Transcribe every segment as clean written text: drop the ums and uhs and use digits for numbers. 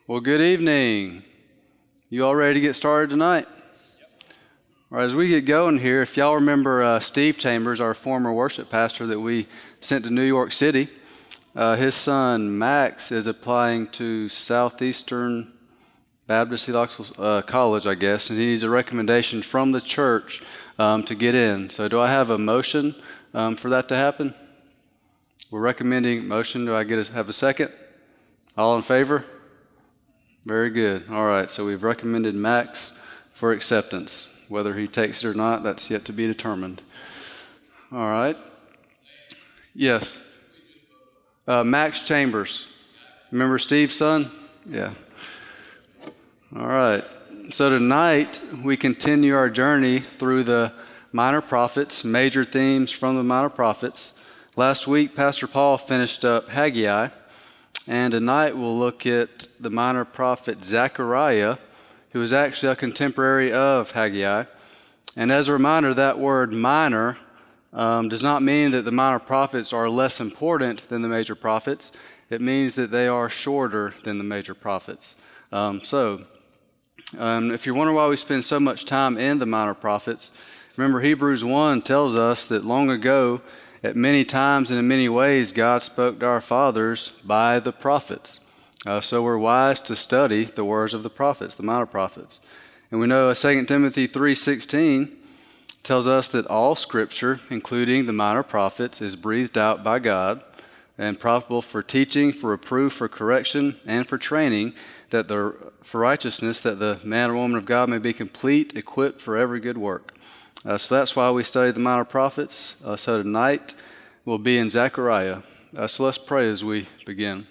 Well, good evening. You all ready to get started tonight? All right, as we get going here, if y'all remember Steve Chambers, our former worship pastor that we sent to New York City, his son Max is applying to Southeastern Baptist Theological College, I guess, and he needs a recommendation from the church to get in. So do I have a motion for that to happen? We're recommending motion. Do I have a second? All in favor? Very good. All right, so we've recommended Max for acceptance. Whether he takes it or not, that's yet to be determined. All right. Yes. Max Chambers. Remember Steve's son? Yeah. All right. So tonight we continue our journey through the minor prophets, major themes from the minor prophets. Last week, Pastor Paul finished up Haggai. And tonight we'll look at the minor prophet Zechariah, who is actually a contemporary of Haggai. And as a reminder, that word minor does not mean that the minor prophets are less important than the major prophets. It means that they are shorter than the major prophets. If you're wondering why we spend so much time in the minor prophets, remember Hebrews 1 tells us that long ago, at many times and in many ways, God spoke to our fathers by the prophets. So we're wise to study the words of the prophets, the minor prophets. And we know 2 Timothy 3:16 tells us that all Scripture, including the minor prophets, is breathed out by God and profitable for teaching, for reproof, for correction, and for training, for righteousness, that the man or woman of God may be complete, equipped for every good work. So that's why we study the minor prophets. So tonight we'll be in Zechariah. So let's pray as we begin.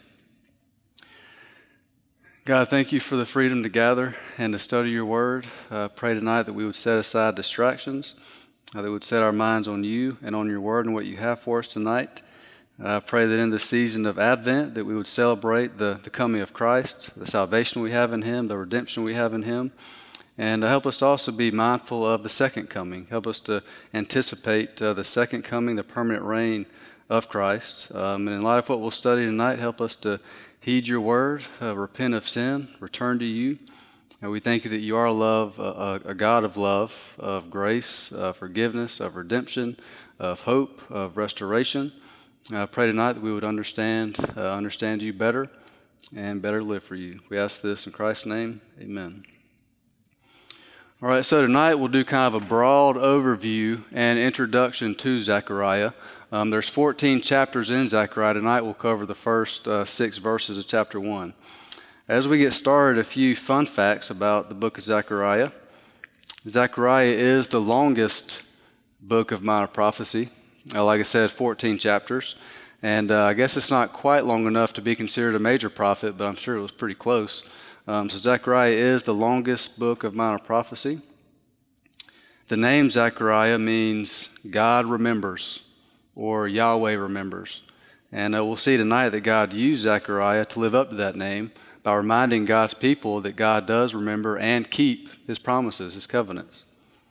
God, thank you for the freedom to gather and to study your word. Pray tonight that we would set aside distractions, that we would set our minds on you and on your word and what you have for us tonight. Pray that in the season of Advent that we would celebrate the coming of Christ, the salvation we have in him, the redemption we have in him. And help us to also be mindful of the second coming. Help us to anticipate the second coming, the permanent reign of Christ. And in light of what we'll study tonight, help us to heed your word, repent of sin, return to you. And we thank you that you are a God of love, of grace, forgiveness, of redemption, of hope, of restoration. I pray tonight that we would understand you better and better live for you. We ask this in Christ's name. Amen. All right, so tonight we'll do kind of a broad overview and introduction to Zechariah. There's 14 chapters in Zechariah. Tonight we'll cover the first 6 verses of chapter 1. As we get started, a few fun facts about the book of Zechariah. Zechariah is the longest book of minor prophecy. Like I said, 14 chapters. And I guess it's not quite long enough to be considered a major prophet, but I'm sure it was pretty close. So Zechariah is the longest book of minor prophecy. The name Zechariah means God remembers, or Yahweh remembers. And we'll see tonight that God used Zechariah to live up to that name by reminding God's people that God does remember and keep his promises, his covenants.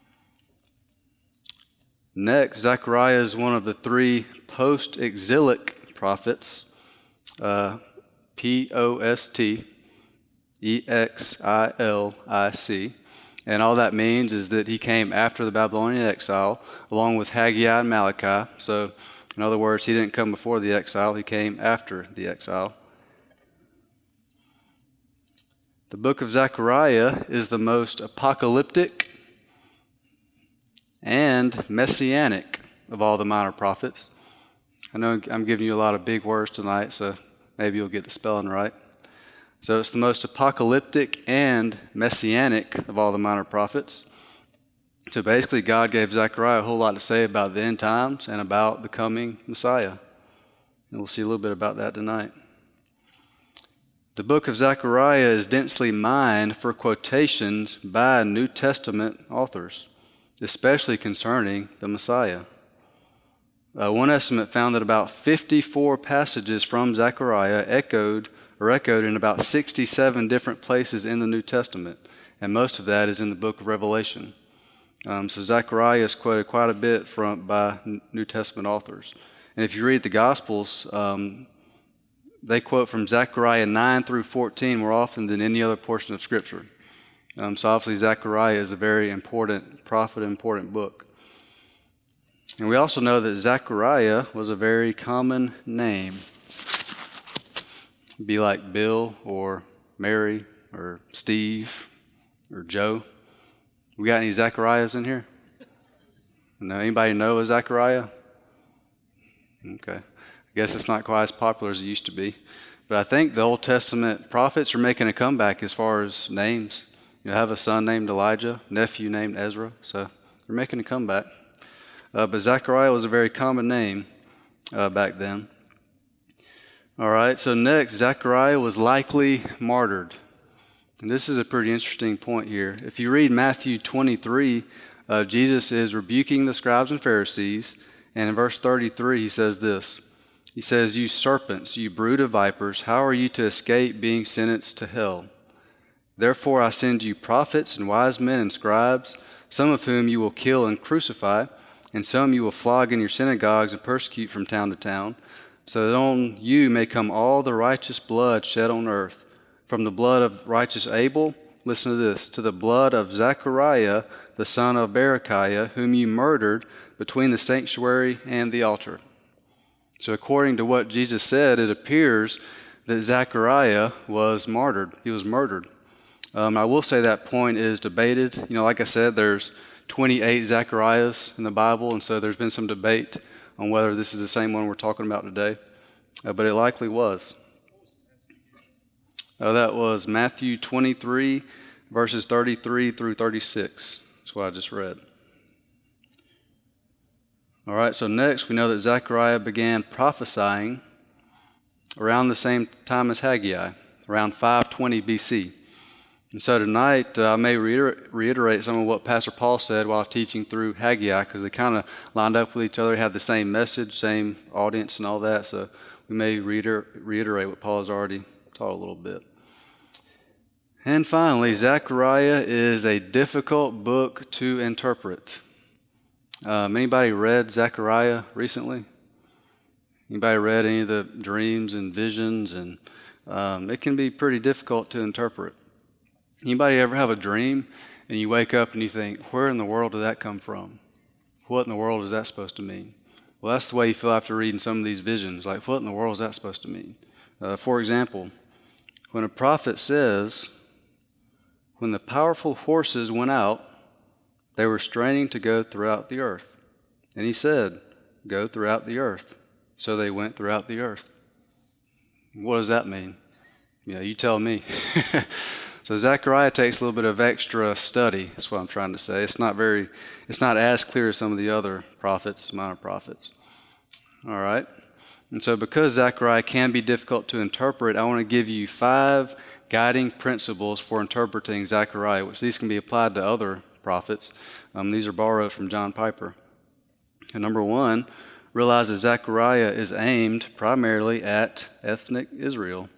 Next, Zechariah is one of the 3 post-exilic prophets, P-O-S-T-E-X-I-L-I-C. And all that means is that he came after the Babylonian exile, along with Haggai and Malachi. So, in other words, he didn't come before the exile, he came after the exile. The book of Zechariah is the most apocalyptic and messianic of all the minor prophets. I know I'm giving you a lot of big words tonight, so maybe you'll get the spelling right. So it's the most apocalyptic and messianic of all the minor prophets. So basically, God gave Zechariah a whole lot to say about the end times and about the coming Messiah. And we'll see a little bit about that tonight. The book of Zechariah is densely mined for quotations by New Testament authors, especially concerning the Messiah. One estimate found that about 54 passages from Zechariah echoed in about 67 different places in the New Testament, and most of that is in the book of Revelation. So Zechariah is quoted quite a bit by New Testament authors. And if you read the Gospels, they quote from Zechariah 9 through 14 more often than any other portion of Scripture. So obviously Zechariah is a very important prophet, important book. And we also know that Zechariah was a very common name. It'd be like Bill or Mary or Steve or Joe. We got any Zechariahs in here? No, anybody know a Zechariah? Okay. I guess it's not quite as popular as it used to be. But I think the Old Testament prophets are making a comeback as far as names. You have a son named Elijah, nephew named Ezra, so they're making a comeback. But Zechariah was a very common name back then. All right, so next, Zechariah was likely martyred. And this is a pretty interesting point here. If you read Matthew 23, Jesus is rebuking the scribes and Pharisees, and in verse 33 he says this. He says, "You serpents, you brood of vipers, how are you to escape being sentenced to hell? Therefore I send you prophets and wise men and scribes, some of whom you will kill and crucify, and some you will flog in your synagogues and persecute from town to town, so that on you may come all the righteous blood shed on earth, from the blood of righteous Abel," listen to this, "to the blood of Zechariah, the son of Berechiah, whom you murdered between the sanctuary and the altar." So according to what Jesus said, it appears that Zechariah was martyred. He was murdered. I will say that point is debated. Like I said, there's 28 Zechariahs in the Bible, and so there's been some debate on whether this is the same one we're talking about today, but it likely was. That was Matthew 23, verses 33 through 36. That's what I just read. All right, so next we know that Zechariah began prophesying around the same time as Haggai, around 520 BC. And so tonight I may reiterate some of what Pastor Paul said while teaching through Haggai, because they kind of lined up with each other, had the same message, same audience and all that, so we may reiterate what Paul has already taught a little bit. And finally, Zechariah is a difficult book to interpret. Anybody read Zechariah recently? Anybody read any of the dreams and visions? And it can be pretty difficult to interpret. Anybody ever have a dream and you wake up and you think, where in the world did that come from? What in the world is that supposed to mean? Well, that's the way you feel after reading some of these visions. Like, what in the world is that supposed to mean? For example, when a prophet says, "When the powerful horses went out, they were straining to go throughout the earth. And he said, 'Go throughout the earth.' So they went throughout the earth." What does that mean? You tell me. So Zechariah takes a little bit of extra study. That's what I'm trying to say. It's not as clear as some of the other prophets, minor prophets. All right. And so because Zechariah can be difficult to interpret, I want to give you 5 guiding principles for interpreting Zechariah, which these can be applied to other prophets. These are borrowed from John Piper. And number 1, realize that Zechariah is aimed primarily at ethnic Israel.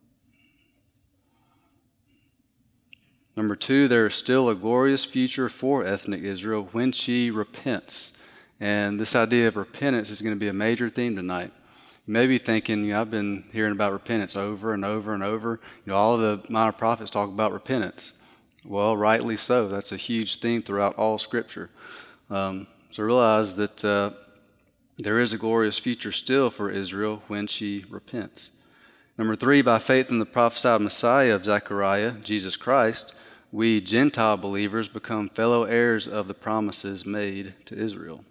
Number 2, there is still a glorious future for ethnic Israel when she repents. And this idea of repentance is going to be a major theme tonight. You may be thinking, I've been hearing about repentance over and over and over. All of the minor prophets talk about repentance. Well, rightly so. That's a huge theme throughout all Scripture. So realize that there is a glorious future still for Israel when she repents. Number 3, by faith in the prophesied Messiah of Zechariah, Jesus Christ, we Gentile believers become fellow heirs of the promises made to Israel.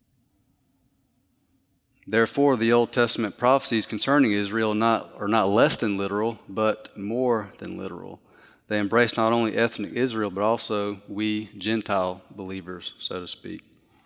Therefore, the Old Testament prophecies concerning Israel are not less than literal, but more than literal. They embrace not only ethnic Israel, but also we Gentile believers, so to speak.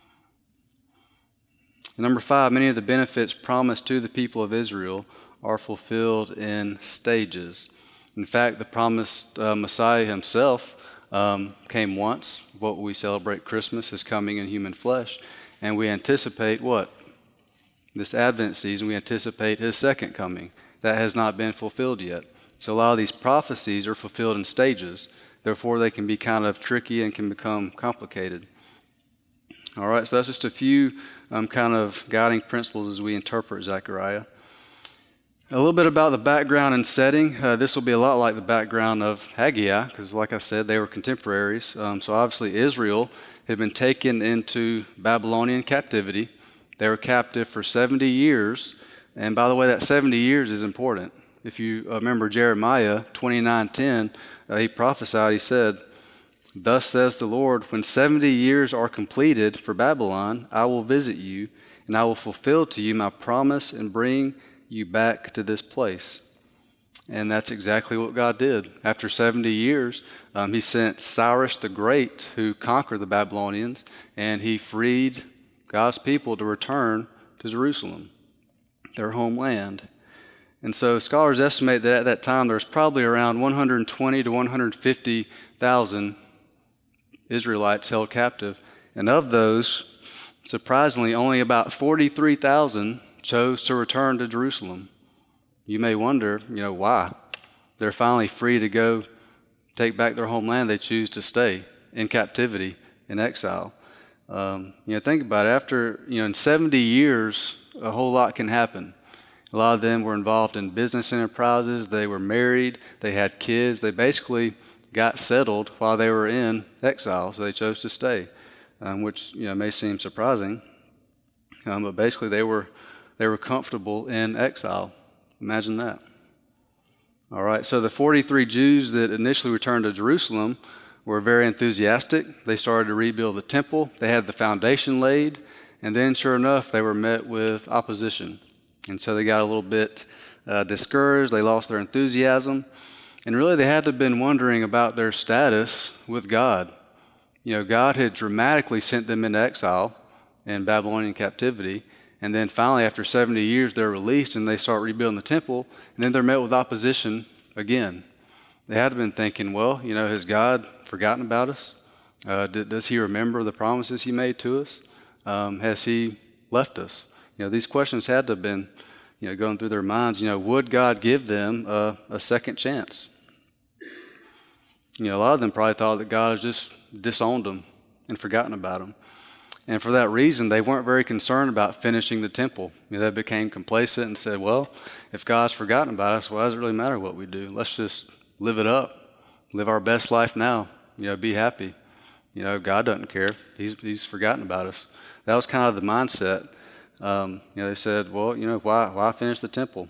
And number 5, many of the benefits promised to the people of Israel are fulfilled in stages. In fact, the promised Messiah himself came once. What we celebrate Christmas, his coming in human flesh. And we anticipate what? This Advent season, we anticipate his second coming. That has not been fulfilled yet. So a lot of these prophecies are fulfilled in stages. Therefore, they can be kind of tricky and can become complicated. All right, so that's just a few kind of guiding principles as we interpret Zechariah. A little bit about the background and setting. This will be a lot like the background of Haggai, because like I said, they were contemporaries. So obviously Israel had been taken into Babylonian captivity. They were captive for 70 years. And by the way, that 70 years is important. If you remember Jeremiah 29:10, he prophesied, he said, "Thus says the Lord, when 70 years are completed for Babylon, I will visit you, and I will fulfill to you my promise and bring you back to this place." And that's exactly what God did. After 70 years, he sent Cyrus the Great, who conquered the Babylonians, and he freed God's people to return to Jerusalem, their homeland. And so scholars estimate that at that time there was probably around 120 to 150,000 Israelites held captive. And of those, surprisingly, only about 43,000 chose to return to Jerusalem. You may wonder, why? They're finally free to go take back their homeland. They choose to stay in captivity, in exile. Think about it. After, in 70 years, a whole lot can happen. A lot of them were involved in business enterprises. They were married. They had kids. They basically got settled while they were in exile, so they chose to stay, which may seem surprising. But basically, they were comfortable in exile. Imagine that. All right, so the 43 Jews that initially returned to Jerusalem were very enthusiastic. They started to rebuild the temple. They had the foundation laid, and then sure enough, they were met with opposition. And so they got a little bit discouraged. They lost their enthusiasm. And really, they had to have been wondering about their status with God. God had dramatically sent them into exile in Babylonian captivity. And then finally, after 70 years, they're released and they start rebuilding the temple. And then they're met with opposition again. They had to have been thinking, well, has God forgotten about us? Does he remember the promises he made to us? Has he left us? These questions had to have been, going through their minds. Would God give them a second chance? A lot of them probably thought that God had just disowned them and forgotten about them. And for that reason, they weren't very concerned about finishing the temple. They became complacent and said, well, if God's forgotten about us, well, does it really matter what we do? Let's just live it up, live our best life now, be happy. God doesn't care. He's forgotten about us. That was kind of the mindset. They said, well, why finish the temple?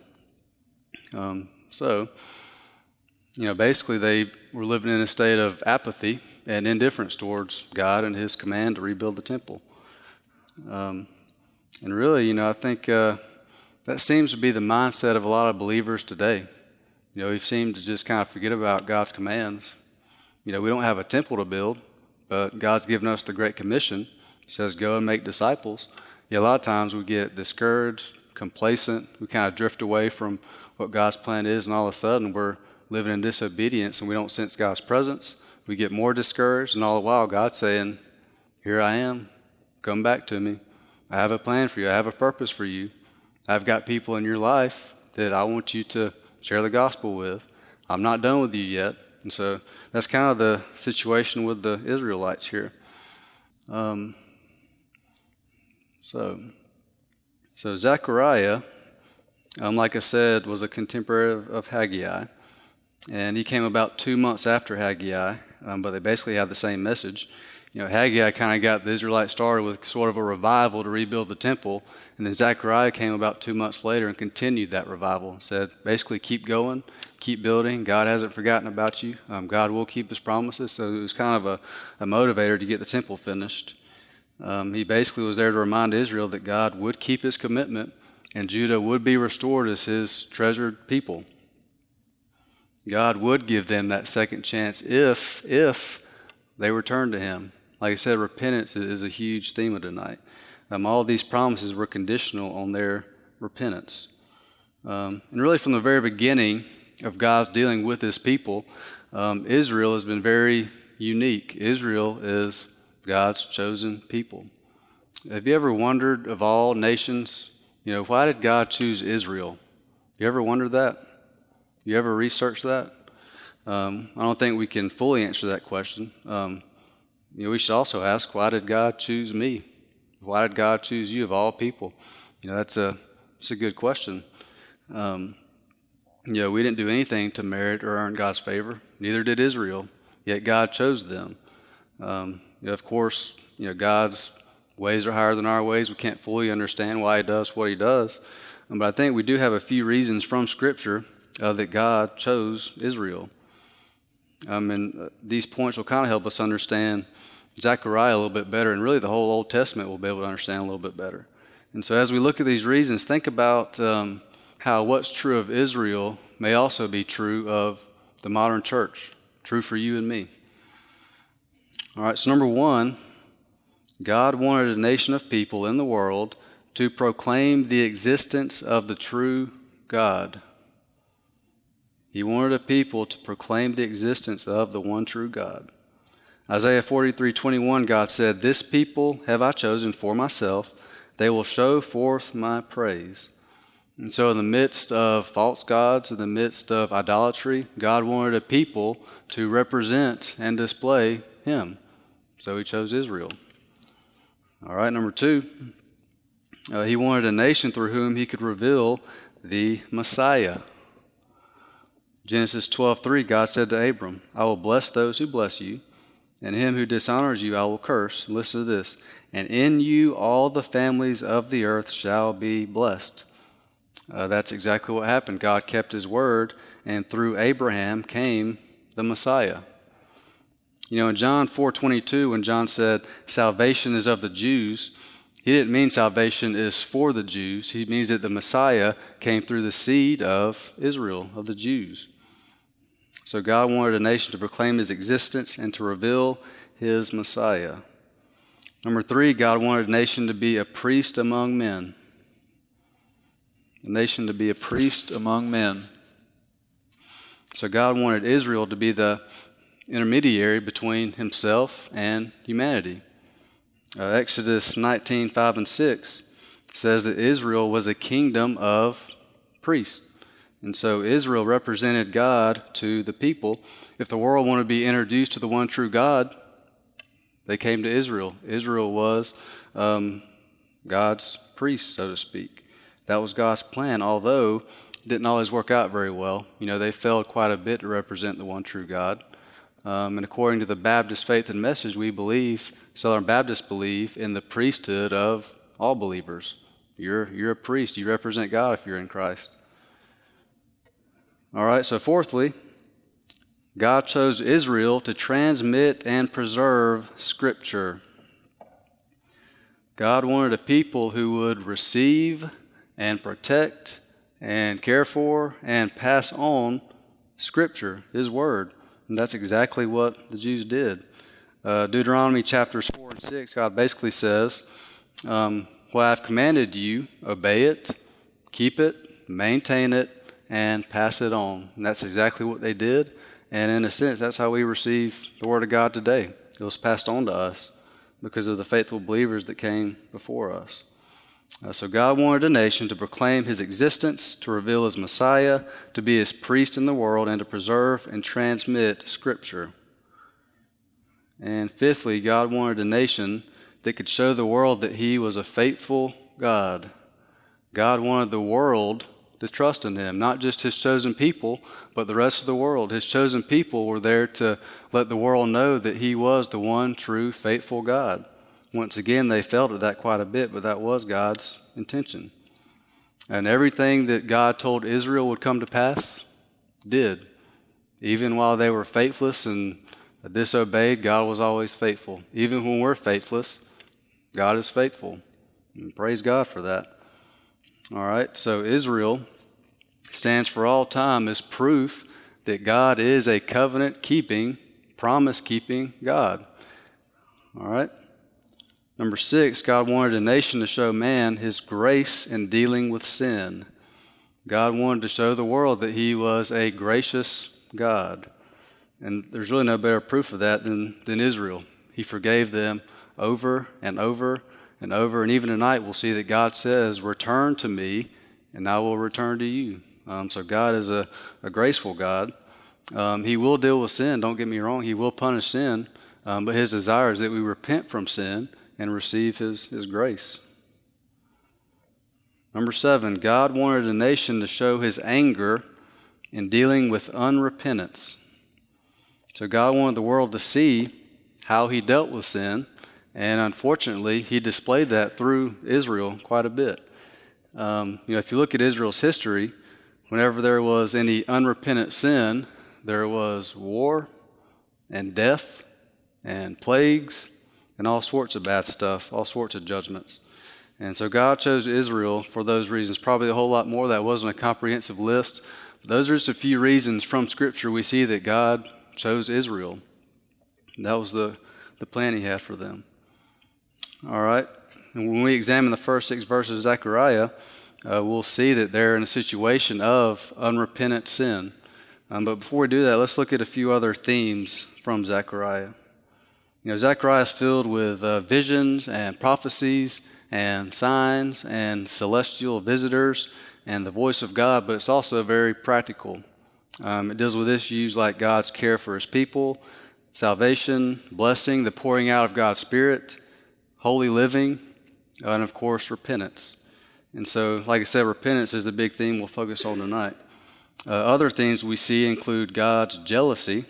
Basically they were living in a state of apathy and indifference towards God and his command to rebuild the temple. And really, I think that seems to be the mindset of a lot of believers today. We seem to just kind of forget about God's commands. We don't have a temple to build, but God's given us the Great Commission. He says, go and make disciples. A lot of times we get discouraged, complacent. We kind of drift away from what God's plan is, and all of a sudden we're living in disobedience and we don't sense God's presence. We get more discouraged, and all the while God's saying, here I am, come back to me. I have a plan for you. I have a purpose for you. I've got people in your life that I want you to share the gospel with. I'm not done with you yet. And so that's kind of the situation with the Israelites here. So Zechariah, like I said, was a contemporary of Haggai, and he came about 2 months after Haggai, but they basically had the same message. Haggai kind of got the Israelites started with sort of a revival to rebuild the temple, and then Zechariah came about 2 months later and continued that revival. Said, basically, keep going, keep building. God hasn't forgotten about you. God will keep his promises. So it was kind of a motivator to get the temple finished. He basically was there to remind Israel that God would keep his commitment and Judah would be restored as his treasured people. God would give them that second chance if they return to him. Like I said, repentance is a huge theme of tonight. All these promises were conditional on their repentance. And really from the very beginning of God's dealing with his people, Israel has been very unique. Israel is God's chosen people. Have you ever wondered, of all nations, why did God choose Israel? You ever wondered that? You ever researched that? I don't think we can fully answer that question. We should also ask, why did God choose me? Why did God choose you of all people? It's a good question. We didn't do anything to merit or earn God's favor. Neither did Israel, yet God chose them. Of course, God's ways are higher than our ways. We can't fully understand why he does what he does. But I think we do have a few reasons from Scripture that God chose Israel. And these points will kind of help us understand Zechariah a little bit better, and really the whole Old Testament we'll be able to understand a little bit better. And so as we look at these reasons, think about how what's true of Israel may also be true of the modern church, true for you and me. All right, so number one, God wanted a nation of people in the world to proclaim the existence of the true God. He wanted a people to proclaim the existence of the one true God. Isaiah 43:21, God said, "This people have I chosen for myself. They will show forth my praise." And so in the midst of false gods, in the midst of idolatry, God wanted a people to represent and display him. So he chose Israel. All right, number two, he wanted a nation through whom he could reveal the Messiah. Genesis 12:3, God said to Abram, "I will bless those who bless you, and him who dishonors you I will curse." Listen to this. "And in you all the families of the earth shall be blessed." That's exactly what happened. God kept his word, and through Abraham came the Messiah. In John 4:22, when John said, "Salvation is of the Jews," he didn't mean salvation is for the Jews. He means that the Messiah came through the seed of Israel, of the Jews. So God wanted a nation to proclaim his existence and to reveal his Messiah. Number three, God wanted a nation to be a priest among men. A nation to be a priest among men. So God wanted Israel to be the intermediary between himself and humanity. Exodus 19:5 and 6 says that Israel was a kingdom of priests. And so Israel represented God to the people. If the world wanted to be introduced to the one true God, they came to Israel. Israel was God's priest, so to speak. That was God's plan, although it didn't always work out very well. They failed quite a bit to represent the one true God. And according to the Baptist Faith and Message, we believe, Southern Baptists believe, in the priesthood of all believers. You're a priest. You represent God if you're in Christ. All right, so fourthly, God chose Israel to transmit and preserve Scripture. God wanted a people who would receive and protect and care for and pass on Scripture, his word. And that's exactly what the Jews did. Deuteronomy chapters 4 and 6, God basically says, what I've commanded you, obey it, keep it, maintain it, and pass it on. And that's exactly what they did. And in a sense, that's how we receive the Word of God today. It was passed on to us because of the faithful believers that came before us. So God wanted a nation to proclaim his existence, to reveal his Messiah, to be his priest in the world, and to preserve and transmit Scripture. And fifthly, God wanted a nation that could show the world that he was a faithful God. God wanted the world to trust in him, not just his chosen people, but the rest of the world. His chosen people were there to let the world know that he was the one true, faithful God. Once again, they failed at that quite a bit, but that was God's intention. And everything that God told Israel would come to pass did. Even while they were faithless and disobeyed, God was always faithful. Even when we're faithless, God is faithful. And praise God for that. All right, so Israel stands for all time as proof that God is a covenant-keeping, promise-keeping God. All right. Number 6, God wanted a nation to show man his grace in dealing with sin. God wanted to show the world that he was a gracious God. And there's really no better proof of that than Israel. He forgave them over and over and over. And even tonight we'll see that God says, "Return to me, and I will return to you." So God is a graceful God. He will deal with sin, don't get me wrong. He will punish sin. But his desire is that we repent from sin and receive his grace. Number 7, God wanted a nation to show his anger in dealing with unrepentance. So God wanted the world to see how he dealt with sin, and unfortunately, he displayed that through Israel quite a bit. If you look at Israel's history, whenever there was any unrepentant sin, there was war and death and plagues and all sorts of bad stuff, all sorts of judgments. And so God chose Israel for those reasons. Probably a whole lot more. That wasn't a comprehensive list. But those are just a few reasons from Scripture we see that God chose Israel. That was the plan he had for them. All right. And when we examine the first 6 verses of Zechariah, we'll see that they're in a situation of unrepentant sin. But before we do that, let's look at a few other themes from Zechariah. Zechariah is filled with visions and prophecies and signs and celestial visitors and the voice of God, but it's also very practical. It deals with issues like God's care for his people, salvation, blessing, the pouring out of God's Spirit, holy living, and of course, repentance. And so, like I said, repentance is the big theme we'll focus on tonight. Other themes we see include God's jealousy.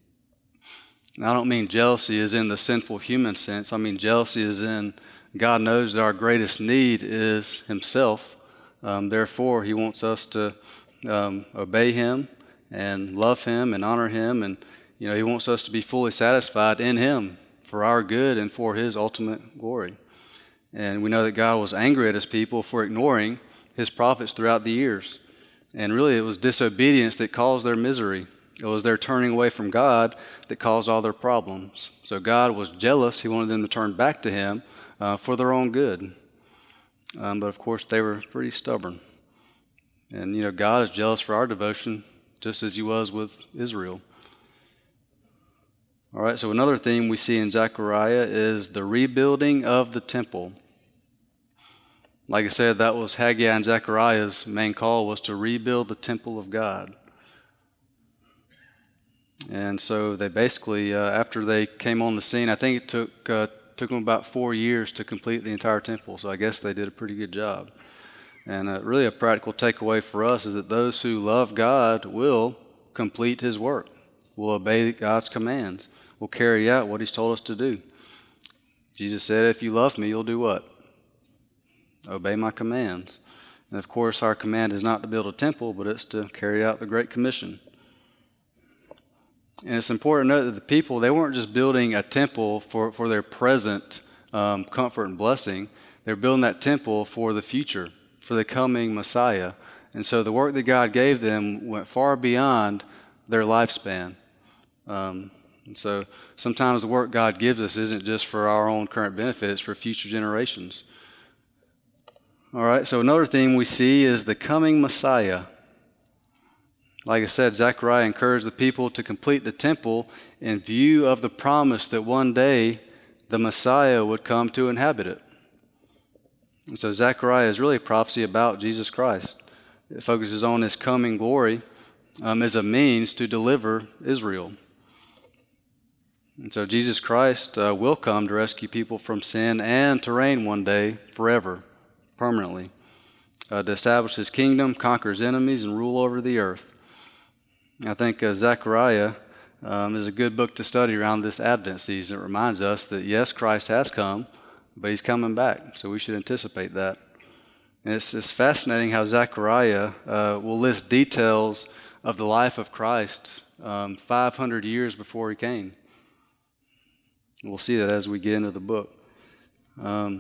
And I don't mean jealousy as in the sinful human sense. I mean jealousy as in God knows that our greatest need is himself. Therefore, he wants us to obey him and love him and honor him. And, he wants us to be fully satisfied in him for our good and for his ultimate glory. And we know that God was angry at his people for ignoring his prophets throughout the years. And really, it was disobedience that caused their misery. It was their turning away from God that caused all their problems. So God was jealous. He wanted them to turn back to him for their own good. But of course, they were pretty stubborn. And, God is jealous for our devotion, just as he was with Israel. All right, so another theme we see in Zechariah is the rebuilding of the temple. Like I said, that was Haggai and Zechariah's main call, was to rebuild the temple of God. And so they basically, after they came on the scene, I think it took them about 4 years to complete the entire temple. So I guess they did a pretty good job. And really a practical takeaway for us is that those who love God will complete his work, will obey God's commands, will carry out what he's told us to do. Jesus said, if you love me, you'll do what? Obey my commands. And of course, our command is not to build a temple, but it's to carry out the Great Commission. And it's important to note that the people, they weren't just building a temple for their present comfort and blessing. They're building that temple for the future, for the coming Messiah. And so the work that God gave them went far beyond their lifespan. And so sometimes the work God gives us isn't just for our own current benefit, it's for future generations. All right, so another theme we see is the coming Messiah. Like I said, Zechariah encouraged the people to complete the temple in view of the promise that one day the Messiah would come to inhabit it. And so Zechariah is really a prophecy about Jesus Christ. It focuses on his coming glory as a means to deliver Israel. And so Jesus Christ will come to rescue people from sin and to reign one day forever, permanently, to establish his kingdom, conquer his enemies, and rule over the earth. I think Zechariah is a good book to study around this Advent season. It reminds us that, yes, Christ has come, but he's coming back, so we should anticipate that. And it's fascinating how Zechariah will list details of the life of Christ 500 years before he came. We'll see that as we get into the book. All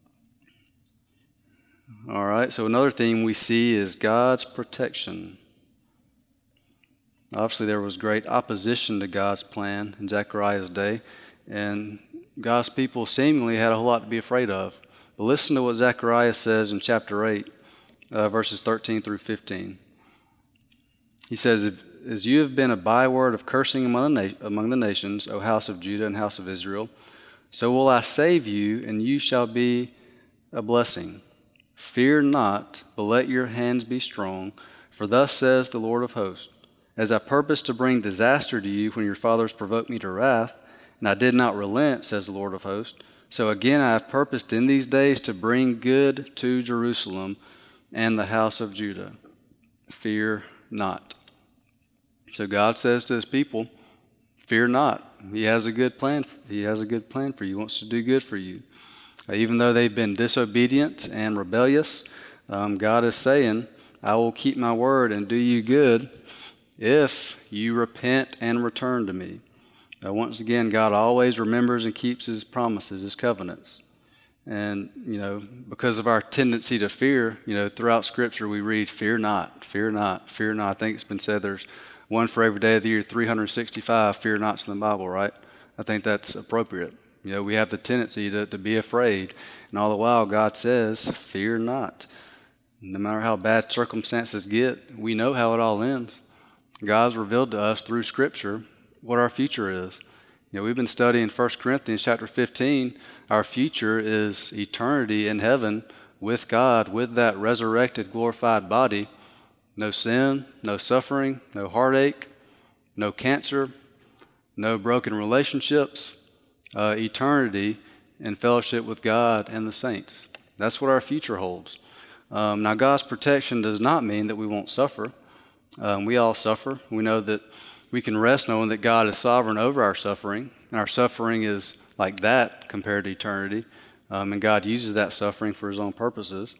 right, so another theme we see is God's protection. Obviously, there was great opposition to God's plan in Zechariah's day, and God's people seemingly had a whole lot to be afraid of. But listen to what Zechariah says in chapter 8, verses 13 through 15. He says, as you have been a byword of cursing among the nations, O house of Judah and house of Israel, so will I save you, and you shall be a blessing. Fear not, but let your hands be strong, for thus says the Lord of hosts, as I purposed to bring disaster to you when your fathers provoked me to wrath, and I did not relent, says the Lord of hosts, so again I have purposed in these days to bring good to Jerusalem and the house of Judah. Fear not. So God says to his people, fear not. He has a good plan. He has a good plan for you. He wants to do good for you. Even though they've been disobedient and rebellious, God is saying, I will keep my word and do you good if you repent and return to me. Once again, God always remembers and keeps his promises, his covenants. And, because of our tendency to fear, throughout Scripture we read, fear not, fear not, fear not. I think it's been said there's one for every day of the year, 365 fear nots in the Bible, right? I think that's appropriate. We have the tendency to be afraid. And all the while, God says, fear not. No matter how bad circumstances get, we know how it all ends. God's revealed to us through Scripture what our future is. We've been studying 1 Corinthians chapter 15. Our future is eternity in heaven with God, with that resurrected, glorified body. No sin, no suffering, no heartache, no cancer, no broken relationships. Eternity in fellowship with God and the saints. That's what our future holds. Now, God's protection does not mean that we won't suffer. We all suffer. We know that we can rest knowing that God is sovereign over our suffering. And our suffering is like that compared to eternity. And God uses that suffering for his own purposes.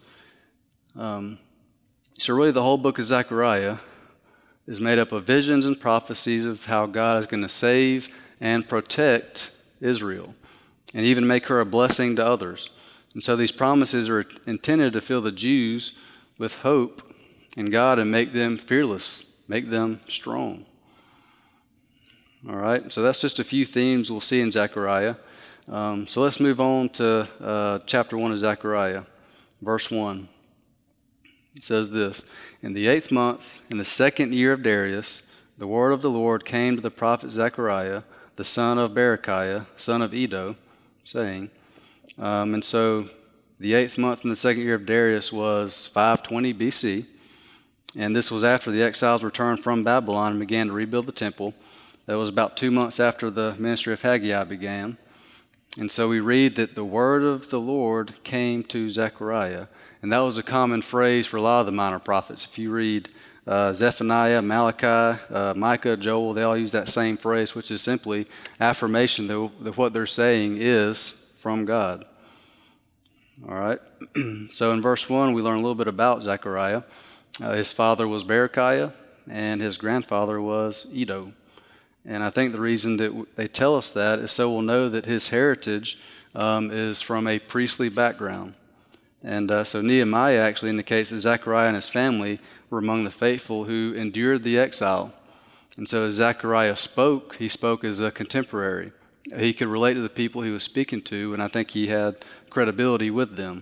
So really the whole book of Zechariah is made up of visions and prophecies of how God is going to save and protect Israel and even make her a blessing to others. And so these promises are intended to fill the Jews with hope in God and make them fearless, make them strong. All right, so that's just a few themes we'll see in Zechariah. So let's move on to chapter 1 of Zechariah, verse 1. It says this, in the 8th month, in the 2nd year of Darius, the word of the Lord came to the prophet Zechariah, the son of Berechiah, son of Iddo, saying, and so the 8th month in the 2nd year of Darius was 520 BC, and this was after the exiles returned from Babylon and began to rebuild the temple. That was about 2 months after the ministry of Haggai began. And so we read that the word of the Lord came to Zechariah, and that was a common phrase for a lot of the minor prophets. If you read Zephaniah, Malachi, Micah, Joel, they all use that same phrase, which is simply affirmation that what they're saying is from God. All right. So in verse 1, we learn a little bit about Zechariah. His father was Berechiah, and his grandfather was Iddo. And I think the reason that they tell us that is so we'll know that his heritage is from a priestly background. And so Nehemiah actually indicates that Zechariah and his family were among the faithful who endured the exile. And so as Zechariah spoke, he spoke as a contemporary. He could relate to the people he was speaking to, and I think he had credibility with them.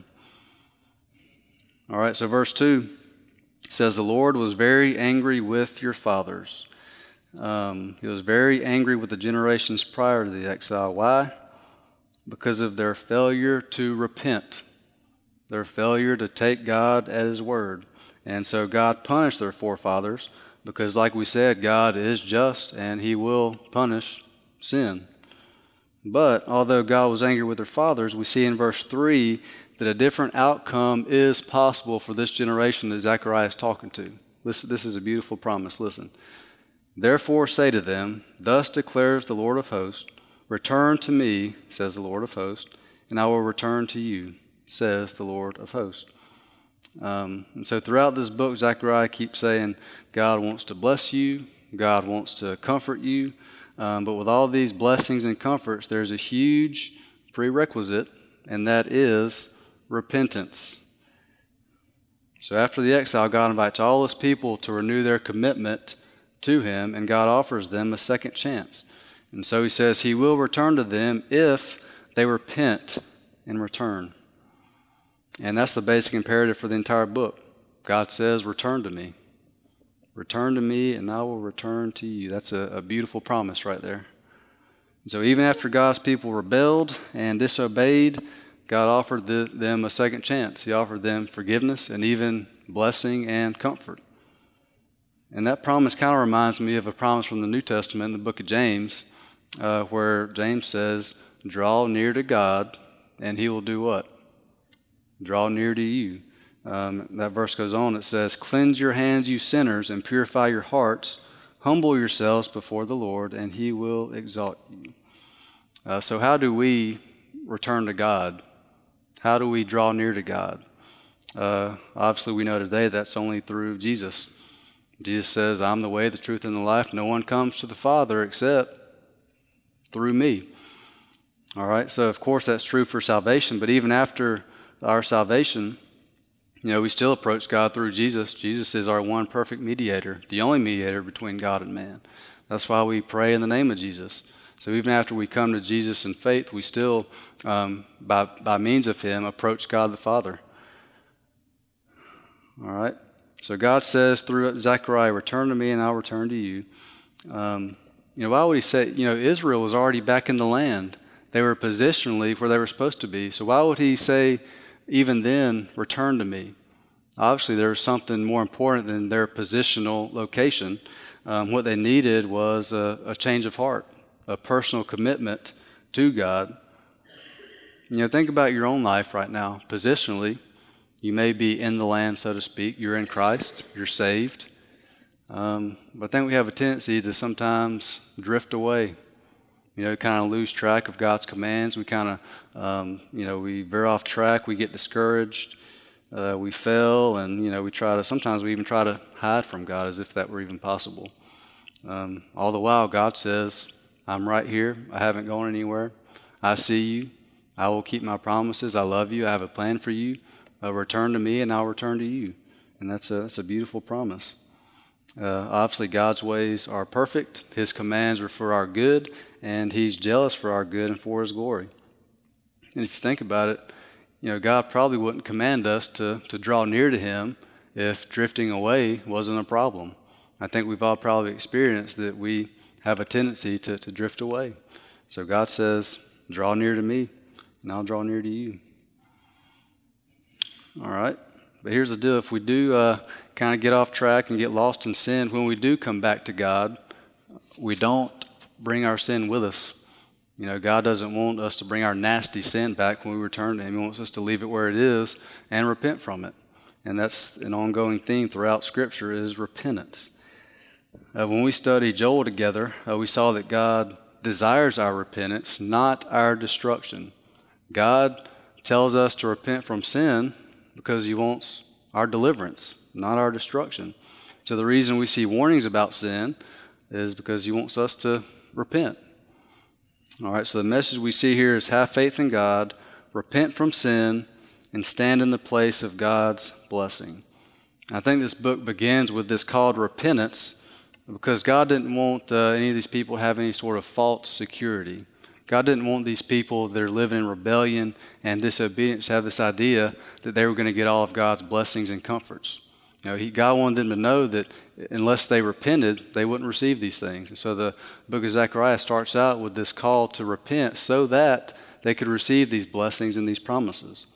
All right, so verse 2 says, the Lord was very angry with your fathers. He was very angry with the generations prior to the exile. Why? Because of their failure to repent, their failure to take God at his word. And so God punished their forefathers because, like we said, God is just and he will punish sin. But although God was angry with their fathers, we see in verse 3 that a different outcome is possible for this generation that Zechariah is talking to. This is a beautiful promise. Listen. Therefore say to them, thus declares the Lord of hosts, return to me, says the Lord of hosts, and I will return to you, says the Lord of hosts. And so throughout this book, Zechariah keeps saying, God wants to bless you, God wants to comfort you, but with all these blessings and comforts, there's a huge prerequisite, and that is repentance. So after the exile, God invites all his people to renew their commitment to him, and God offers them a second chance. And so he says he will return to them if they repent and return. And that's the basic imperative for the entire book. God says, return to me. Return to me, and I will return to you. That's a beautiful promise right there. And so even after God's people rebelled and disobeyed, God offered them a second chance. He offered them forgiveness and even blessing and comfort. And that promise kind of reminds me of a promise from the New Testament in the book of James, where James says, draw near to God, and he will do what? Draw near to you. That verse goes on, it says, cleanse your hands, you sinners, and purify your hearts, Humble yourselves before the Lord, and he will exalt you. So how do we return to God? How do we draw near to God? Obviously, we know today that's only through Jesus. Jesus says, I'm the way, the truth, and the life. No one comes to the Father except through me. All right, so of course that's true for salvation, but even after our salvation, we still approach God through Jesus. Jesus is our one perfect mediator, the only mediator between God and man. That's why we pray in the name of Jesus. So even after we come to Jesus in faith, we still, by means of him, approach God the Father. All right, so God says through Zechariah, return to me and I'll return to you. Why would he say, Israel was already back in the land. They were positionally where they were supposed to be. So why would he say, even then, return to me? Obviously, there was something more important than their positional location. What they needed was a change of heart, a personal commitment to God. Think about your own life right now. Positionally, you may be in the land, so to speak. You're in Christ. You're saved. But I think we have a tendency to sometimes drift away. Kind of lose track of God's commands. We kind of, we veer off track. We get discouraged. We fail, and sometimes we even try to hide from God as if that were even possible. All the while, God says, I'm right here. I haven't gone anywhere. I see you. I will keep my promises. I love you. I have a plan for you. Return to me, and I'll return to you. And that's a beautiful promise. Obviously, God's ways are perfect. His commands are for our good, and he's jealous for our good and for his glory. And if you think about it, God probably wouldn't command us to draw near to him if drifting away wasn't a problem. I think we've all probably experienced that we have a tendency to drift away. So God says, draw near to me, and I'll draw near to you. All right. But here's the deal. If we do kind of get off track and get lost in sin, when we do come back to God, we don't bring our sin with us. God doesn't want us to bring our nasty sin back when we return to him. He wants us to leave it where it is and repent from it. And that's an ongoing theme throughout Scripture is repentance. When we studied Joel together, we saw that God desires our repentance, not our destruction. God tells us to repent from sin because he wants our deliverance, not our destruction. So the reason we see warnings about sin is because he wants us to repent. All right, so the message we see here is have faith in God, repent from sin, and stand in the place of God's blessing. I think this book begins with this call to repentance because God didn't want any of these people to have any sort of false security. God didn't want these people that are living in rebellion and disobedience to have this idea that they were going to get all of God's blessings and comforts. God wanted them to know that unless they repented, they wouldn't receive these things. And so the book of Zechariah starts out with this call to repent so that they could receive these blessings and these promises.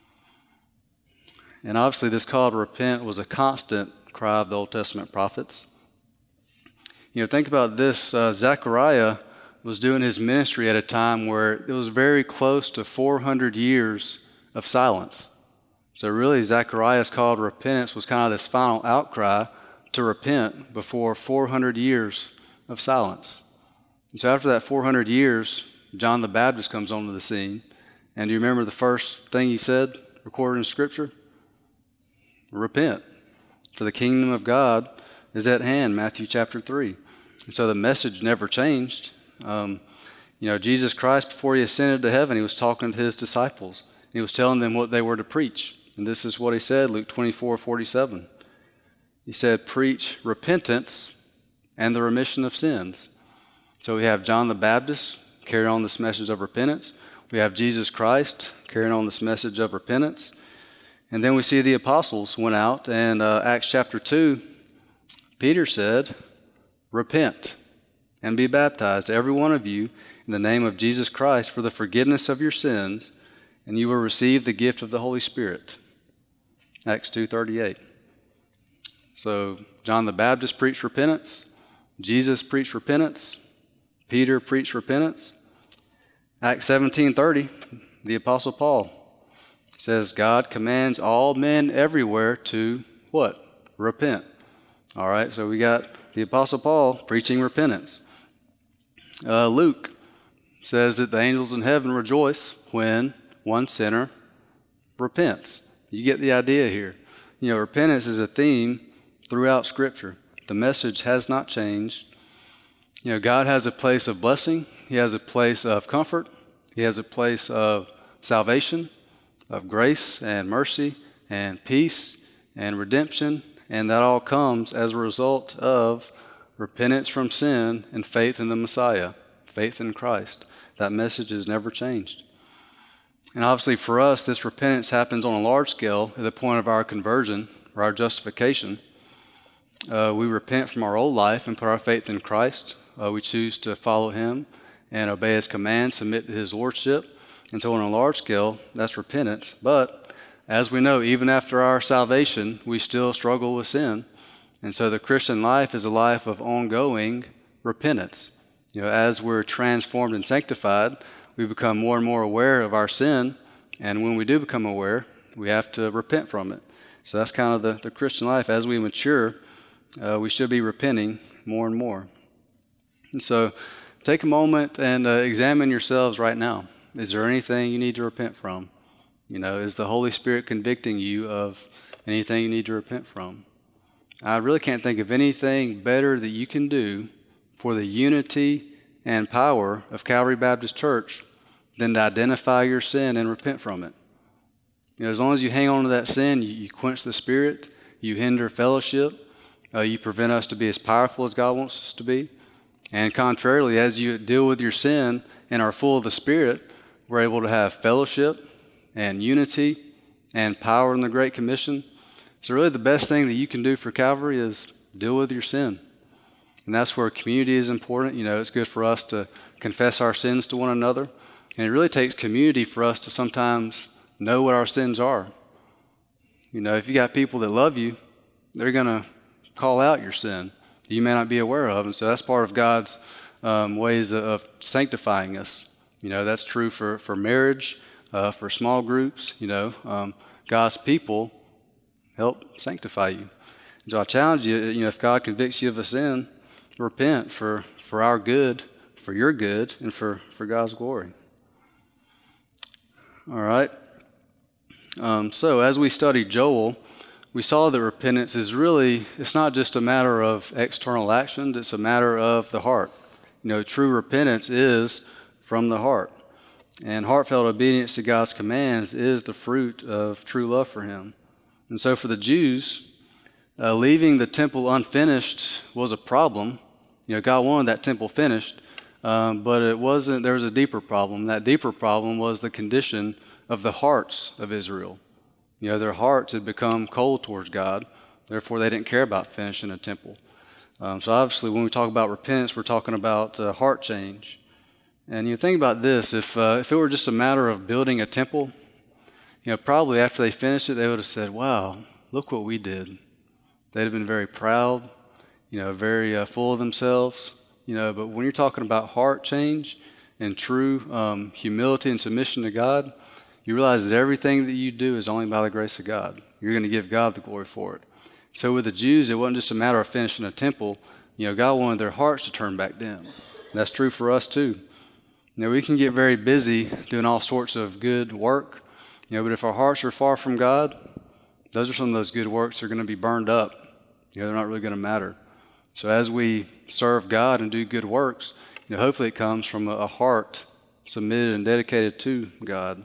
And obviously this call to repent was a constant cry of the Old Testament prophets. Think about this. Zechariah was doing his ministry at a time where it was very close to 400 years of silence. So really, Zechariah's call to repentance was kind of this final outcry to repent before 400 years of silence. And so after that 400 years, John the Baptist comes onto the scene. And do you remember the first thing he said, recorded in Scripture? Repent, for the kingdom of God is at hand, Matthew chapter 3. And so the message never changed. Jesus Christ, before he ascended to heaven, he was talking to his disciples. He was telling them what they were to preach. And this is what he said, Luke 24:47. He said, preach repentance and the remission of sins. So we have John the Baptist carrying on this message of repentance. We have Jesus Christ carrying on this message of repentance. And then we see the apostles went out, and Acts chapter 2, Peter said, repent and be baptized, every one of you, in the name of Jesus Christ for the forgiveness of your sins, and you will receive the gift of the Holy Spirit. Acts 2:38. So John the Baptist preached repentance. Jesus preached repentance. Peter preached repentance. Acts 17:30, the Apostle Paul says, God commands all men everywhere to what? Repent. All right, so we got the Apostle Paul preaching repentance. Luke says that the angels in heaven rejoice when one sinner repents. You get the idea here. Repentance is a theme throughout Scripture. The message has not changed. God has a place of blessing. He has a place of comfort. He has a place of salvation, of grace and mercy and peace and redemption, and that all comes as a result of repentance from sin and faith in the Messiah, faith in Christ. That message has never changed. And obviously for us, this repentance happens on a large scale at the point of our conversion or our justification. We repent from our old life and put our faith in Christ. We choose to follow Him and obey His commands, submit to His lordship. And so on a large scale, that's repentance. But as we know, even after our salvation, we still struggle with sin. And so the Christian life is a life of ongoing repentance. As we're transformed and sanctified, we become more and more aware of our sin. And when we do become aware, we have to repent from it. So that's kind of the Christian life. As we mature, we should be repenting more and more. And so take a moment and examine yourselves right now. Is there anything you need to repent from? Is the Holy Spirit convicting you of anything you need to repent from? I really can't think of anything better that you can do for the unity and power of Calvary Baptist Church than to identify your sin and repent from it. As long as you hang on to that sin, you quench the Spirit, you hinder fellowship, you prevent us to be as powerful as God wants us to be. And contrarily, as you deal with your sin and are full of the Spirit, we're able to have fellowship and unity and power in the Great Commission. So really the best thing that you can do for Calvary is deal with your sin. And that's where community is important. It's good for us to confess our sins to one another. And it really takes community for us to sometimes know what our sins are. If you got people that love you, they're going to call out your sin that you may not be aware of. And so that's part of God's ways of sanctifying us. That's true for marriage, for small groups. God's people help sanctify you. So I challenge you, if God convicts you of a sin, repent for our good, for your good, and for God's glory. All right. So as we studied Joel, we saw that repentance is really, it's not just a matter of external actions, it's a matter of the heart. True repentance is from the heart. And heartfelt obedience to God's commands is the fruit of true love for Him. And so for the Jews, leaving the temple unfinished was a problem. God wanted that temple finished, but it wasn't. There was a deeper problem. That deeper problem was the condition of the hearts of Israel. Their hearts had become cold towards God. Therefore, they didn't care about finishing a temple. So obviously, when we talk about repentance, we're talking about heart change. And you think about this: if it were just a matter of building a temple, probably after they finished it, they would have said, "Wow, look what we did." They'd have been very proud, very full of themselves. But when you're talking about heart change and true humility and submission to God, you realize that everything that you do is only by the grace of God. You're going to give God the glory for it. So with the Jews, it wasn't just a matter of finishing a temple. God wanted their hearts to turn back to Him. That's true for us too. We can get very busy doing all sorts of good work, but if our hearts are far from God, those are some of those good works that are going to be burned up. They're not really going to matter. So as we serve God and do good works, hopefully it comes from a heart submitted and dedicated to God.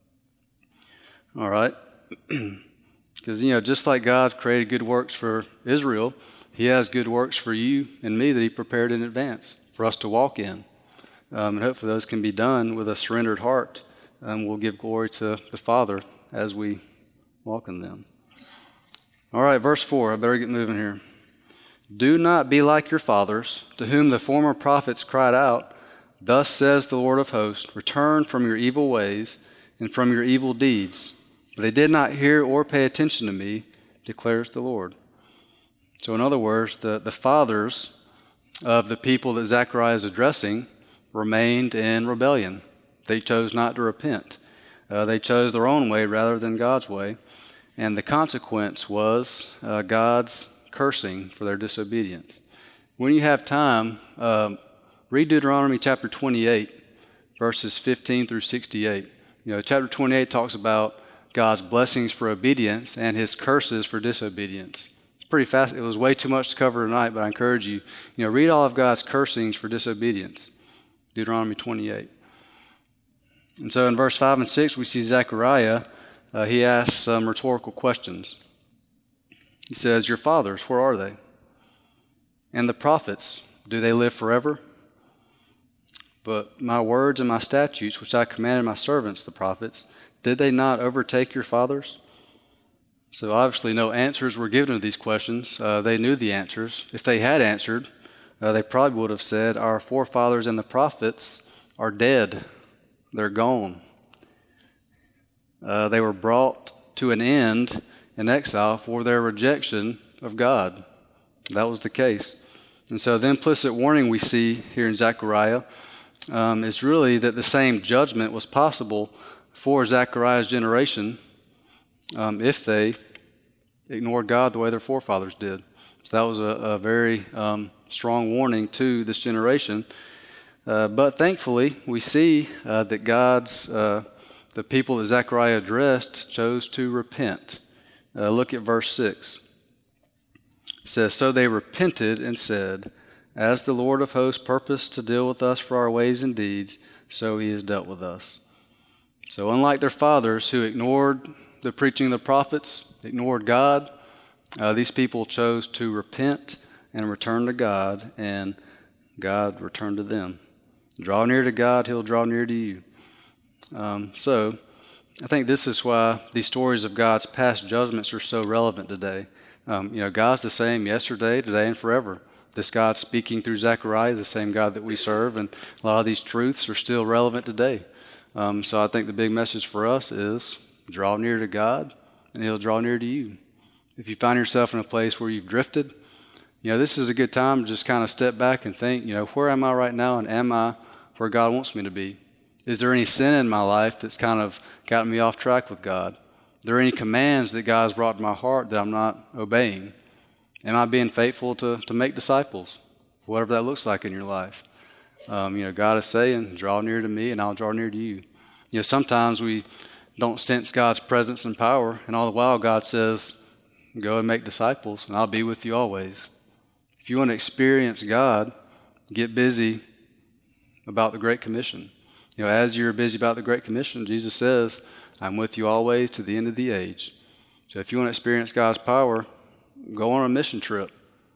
All right? Because, just like God created good works for Israel, He has good works for you and me that He prepared in advance for us to walk in. And hopefully those can be done with a surrendered heart. And we'll give glory to the Father as we walk in them. All right, verse 4. I better get moving here. Do not be like your fathers, to whom the former prophets cried out, "Thus says the Lord of hosts, return from your evil ways and from your evil deeds." But they did not hear or pay attention to me, declares the Lord. So in other words, the fathers of the people that Zechariah is addressing remained in rebellion. They chose not to repent. They chose their own way rather than God's way. And the consequence was God's cursing for their disobedience. when you have time, read Deuteronomy chapter 28, verses 15 through 68. Chapter 28 talks about God's blessings for obedience and his curses for disobedience. It's pretty fast. It was way too much to cover tonight, but I encourage you, read all of God's cursings for disobedience. Deuteronomy 28. And so in verse 5 and 6, we see Zechariah. He asks some rhetorical questions. He says, "Your fathers, where are they? And the prophets, do they live forever? But my words and my statutes, which I commanded my servants, the prophets, did they not overtake your fathers?" So obviously no answers were given to these questions. They knew the answers. If they had answered, they probably would have said, "Our forefathers and the prophets are dead. They're gone. They were brought to an end in exile for their rejection of God." That was the case. And so the implicit warning we see here in Zechariah is really that the same judgment was possible for Zechariah's generation if they ignored God the way their forefathers did. So that was a very strong warning to this generation. But thankfully, we see that the people that Zechariah addressed chose to repent. Look at verse 6. It says, "So they repented and said, 'As the Lord of hosts purposed to deal with us for our ways and deeds, so he has dealt with us.'" So unlike their fathers who ignored the preaching of the prophets, ignored God, these people chose to repent and return to God, and God returned to them. Draw near to God, he'll draw near to you. So I think this is why these stories of God's past judgments are so relevant today. God's the same yesterday, today, and forever. This God speaking through Zechariah is the same God that we serve, and a lot of these truths are still relevant today. So I think the big message for us is draw near to God, and he'll draw near to you. If you find yourself in a place where you've drifted, this is a good time to just kind of step back and think, where am I right now, and am I where God wants me to be? Is there any sin in my life that's kind of gotten me off track with God? Are there any commands that God has brought to my heart that I'm not obeying? Am I being faithful to make disciples, whatever that looks like in your life? God is saying, draw near to me and I'll draw near to you. Sometimes we don't sense God's presence and power, and all the while God says, go and make disciples and I'll be with you always. If you want to experience God, get busy about the Great Commission. As you're busy about the Great Commission, Jesus says, I'm with you always to the end of the age. So if you want to experience God's power, go on a mission trip.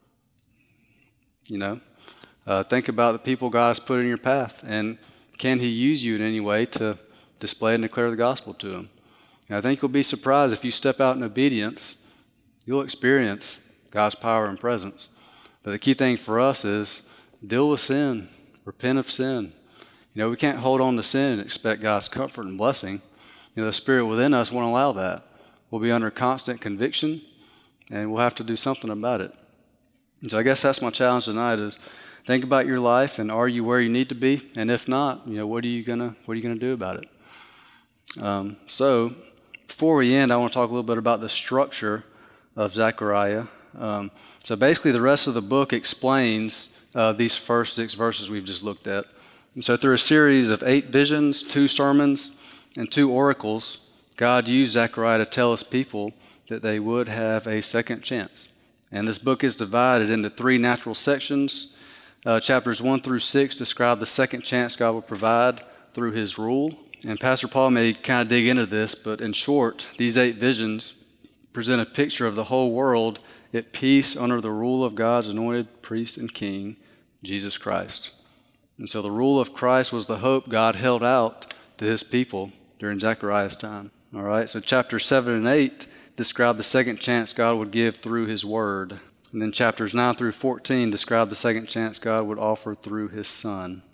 Think about the people God has put in your path, and can he use you in any way to display and declare the gospel to them? I think you'll be surprised if you step out in obedience, you'll experience God's power and presence. But the key thing for us is deal with sin, repent of sin. We can't hold on to sin and expect God's comfort and blessing. The Spirit within us won't allow that. We'll be under constant conviction, and we'll have to do something about it. And so I guess that's my challenge tonight is think about your life, and are you where you need to be? And if not, what are you gonna do about it? So before we end, I want to talk a little bit about the structure of Zechariah. So basically the rest of the book explains these first 6 verses we've just looked at. And so through a series of 8 visions, 2 sermons, and 2 oracles, God used Zechariah to tell his people that they would have a second chance. And this book is divided into 3 natural sections. Chapters 1 through 6 describe the second chance God will provide through his rule. And Pastor Paul may kind of dig into this, but in short, these 8 visions present a picture of the whole world at peace under the rule of God's anointed priest and king, Jesus Christ. And so the rule of Christ was the hope God held out to his people during Zechariah's time. All right, so chapters 7 and 8 describe the second chance God would give through his word. And then chapters 9 through 14 describe the second chance God would offer through his son.